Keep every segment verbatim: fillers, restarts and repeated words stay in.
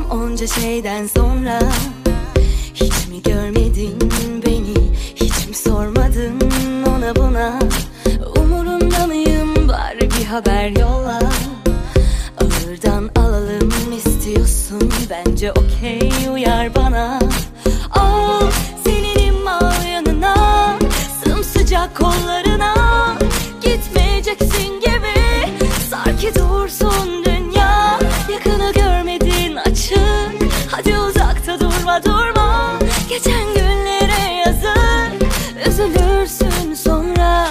onca şeyden sonra? Hiç mi görmedin beni, hiç mi sormadın ona buna? Umurunda mıyım, bari bir haber yolla. Ağırdan alalım istiyorsun, bence okey, uyar bana. Al seninim, al yanına, sımsıcak kollarına. Gitmeyeceksin gibi, sar ki dursun dünya. Yakını görmedin açık, hadi uzakta durma durma. Geçen günlere yazık, üzülürsün sonra.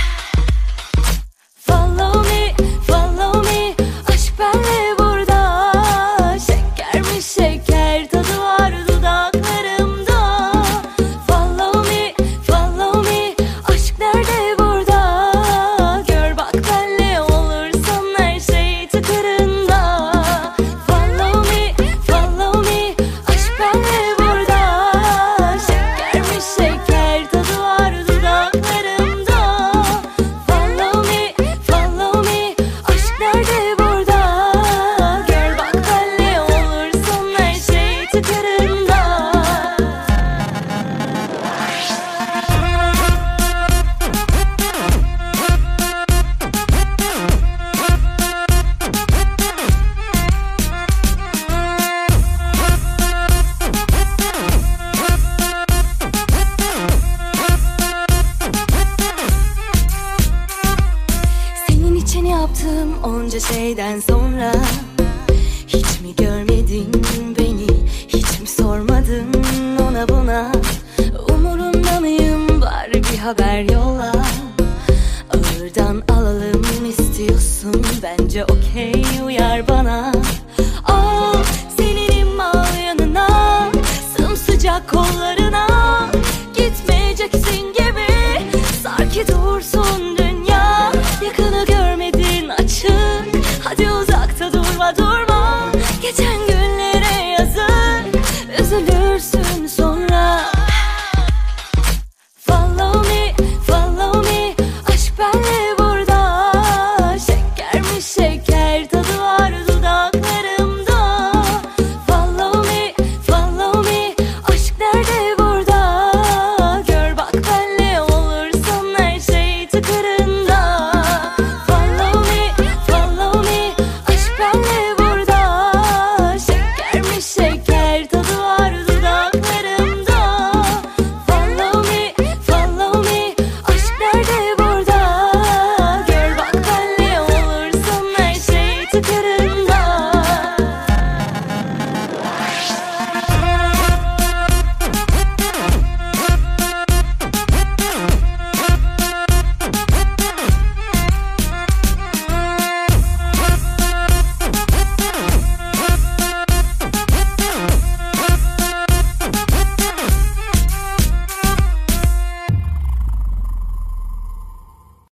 Follow me, follow me, aşk benle burada. Şeker mi şeker, tadı var dudaklarımda. Follow me, follow me, aşk nerede burada? Gör bak benle olursan her şey tıkırında. Follow me, follow me, aşk benle burada. Şeker mi şeker, tadı var dudaklarımda. Follow me, follow me, aşk nerede burada? Gör bak benle olursan her şey tıkırında. Senin için yaptığım onca şeyden sonra hiç mi görmedin beni, hiç mi sormadın ona buna? Umurunda mıyım, bari bir haber yolla. Ağırdan alalım istiyorsun, bence okey, uyar bana.